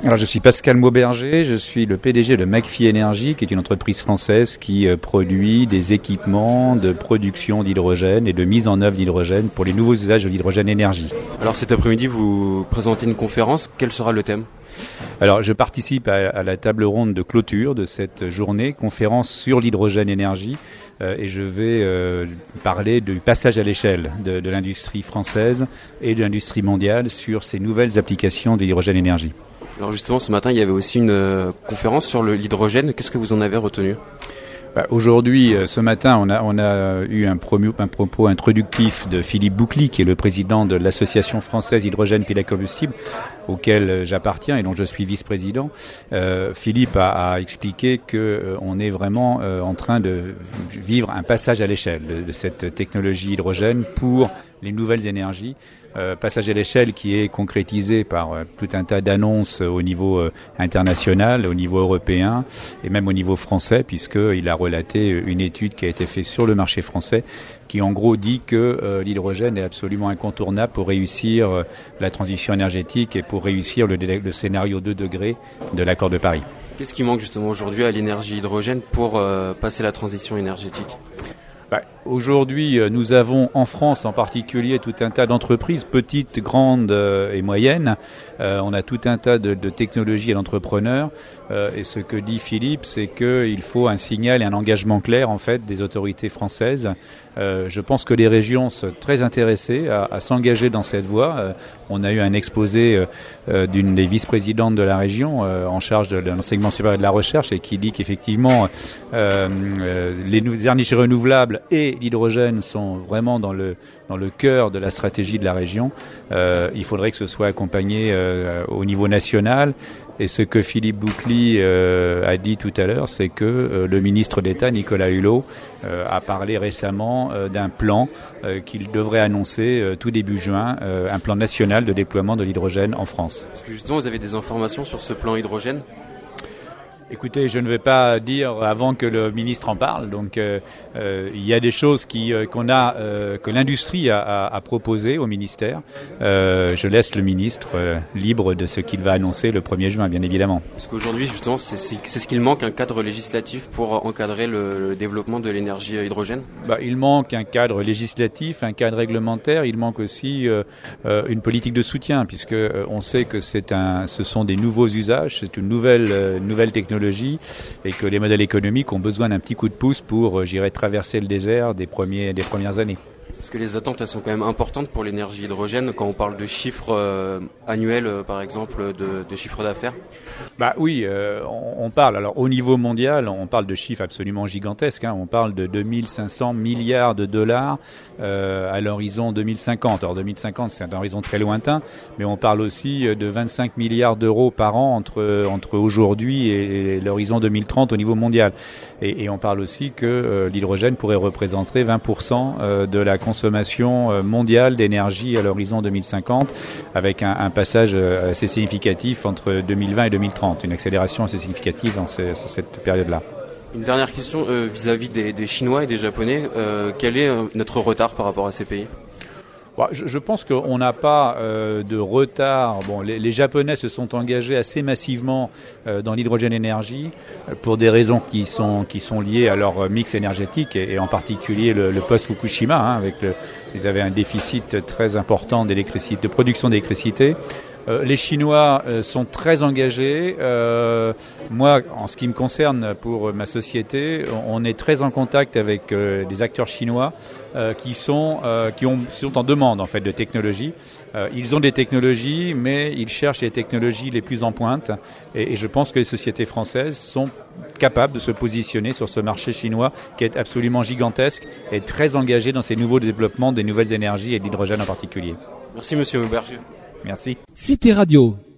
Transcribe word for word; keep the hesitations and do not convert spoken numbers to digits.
Alors je suis Pascal Mauberger, je suis le P D G de McPhy Energy, qui est une entreprise française qui produit des équipements de production d'hydrogène et de mise en œuvre d'hydrogène pour les nouveaux usages de l'hydrogène énergie. Alors cet après-midi, vous présentez une conférence. Quel sera le thème ? Alors je participe à, à la table ronde de clôture de cette journée, conférence sur l'hydrogène énergie, euh, et je vais euh, parler du passage à l'échelle de, de l'industrie française et de l'industrie mondiale sur ces nouvelles applications de l'hydrogène énergie. Alors justement, ce matin, il y avait aussi une euh, conférence sur le, l'hydrogène. Qu'est-ce que vous en avez retenu ? Bah, aujourd'hui, ce matin, on a, on a eu un, promu, un propos introductif de Philippe Boucli, qui est le président de l'Association française hydrogène pile à combustible, auquel j'appartiens et dont je suis vice-président. Euh, Philippe a, a expliqué que euh, on est vraiment euh, en train de vivre un passage à l'échelle de, de cette technologie hydrogène pour les nouvelles énergies. Euh, passage à l'échelle qui est concrétisé par euh, tout un tas d'annonces au niveau euh, international, au niveau européen et même au niveau français, puisqu'il a relaté une étude qui a été faite sur le marché français qui en gros dit que euh, l'hydrogène est absolument incontournable pour réussir euh, la transition énergétique et pour réussir le, le scénario deux degrés de l'accord de Paris. Qu'est-ce qui manque justement aujourd'hui à l'énergie hydrogène pour euh, passer la transition énergétique ? Bah, aujourd'hui, nous avons en France en particulier tout un tas d'entreprises, petites, grandes euh, et moyennes. Euh, on a tout un tas de, de technologies et d'entrepreneurs. Euh, et ce que dit Philippe, c'est qu'il faut un signal et un engagement clair en fait des autorités françaises. Euh, je pense que les régions sont très intéressées à, à s'engager dans cette voie. Euh, on a eu un exposé euh, d'une des vice-présidentes de la région euh, en charge de, de l'enseignement supérieur et de la recherche et qui dit qu'effectivement euh, euh, les énergies renouvelables et l'hydrogène sont vraiment dans le dans le cœur de la stratégie de la région. Euh, il faudrait que ce soit accompagné euh, au niveau national. Et ce que Philippe Boucli euh, a dit tout à l'heure, c'est que euh, le ministre d'État, Nicolas Hulot, euh, a parlé récemment euh, d'un plan euh, qu'il devrait annoncer euh, tout début juin, euh, un plan national de déploiement de l'hydrogène en France. Est-ce que justement vous avez des informations sur ce plan hydrogène ? Écoutez, je ne vais pas dire avant que le ministre en parle. Donc, euh, euh, il y a des choses qui, euh, qu'on a, euh, que l'industrie a, a, a proposées au ministère. Euh, je laisse le ministre euh, libre de ce qu'il va annoncer le premier juin, bien évidemment. Parce qu'aujourd'hui, justement, c'est, c'est, c'est ce qu'il manque, un cadre législatif pour encadrer le, le développement de l'énergie hydrogène ? Bah, il manque un cadre législatif, un cadre réglementaire. Il manque aussi euh, euh, une politique de soutien, puisque euh, on sait que c'est un, ce sont des nouveaux usages, c'est une nouvelle, euh, nouvelle technologie. Et que les modèles économiques ont besoin d'un petit coup de pouce pour, j'irais, traverser le désert des, premiers, des premières années. Parce que les attentes, elles sont quand même importantes pour l'énergie hydrogène quand on parle de chiffres euh, annuels, euh, par exemple, de, de chiffres d'affaires. Bah oui, euh, on, on parle, alors au niveau mondial, on parle de chiffres absolument gigantesques. Hein, on parle de deux mille cinq cents milliards de dollars euh, à l'horizon deux mille cinquante. Alors deux mille cinquante, c'est un horizon très lointain, mais on parle aussi de vingt-cinq milliards d'euros par an entre, entre aujourd'hui et, et l'horizon deux mille trente au niveau mondial. Et, et on parle aussi que euh, l'hydrogène pourrait représenter vingt pour cent euh, de la consommation mondiale d'énergie à l'horizon deux mille cinquante, avec un, un passage assez significatif entre deux mille vingt et deux mille trente, une accélération assez significative dans ce, cette période-là. Une dernière question euh, vis-à-vis des, des Chinois et des Japonais. Euh, quel est euh, notre retard par rapport à ces pays ? Bon, je, je pense qu'on n'a pas euh, de retard. Bon, les, les Japonais se sont engagés assez massivement euh, dans l'hydrogène énergie euh, pour des raisons qui sont qui sont liées à leur mix énergétique et, et en particulier le, le post-Fukushima. Hein, avec le, ils avaient un déficit très important d'électricité, de production d'électricité. Euh, les Chinois euh, sont très engagés. Euh, moi, en ce qui me concerne, pour ma société, on, on est très en contact avec euh, des acteurs chinois euh, qui sont euh, qui ont sont en demande en fait de technologies. Euh, ils ont des technologies, mais ils cherchent les technologies les plus en pointe. Et, et je pense que les sociétés françaises sont capables de se positionner sur ce marché chinois qui est absolument gigantesque et très engagé dans ces nouveaux développements des nouvelles énergies et de l'hydrogène en particulier. Merci Monsieur Mauberger. Merci. Cité Radio.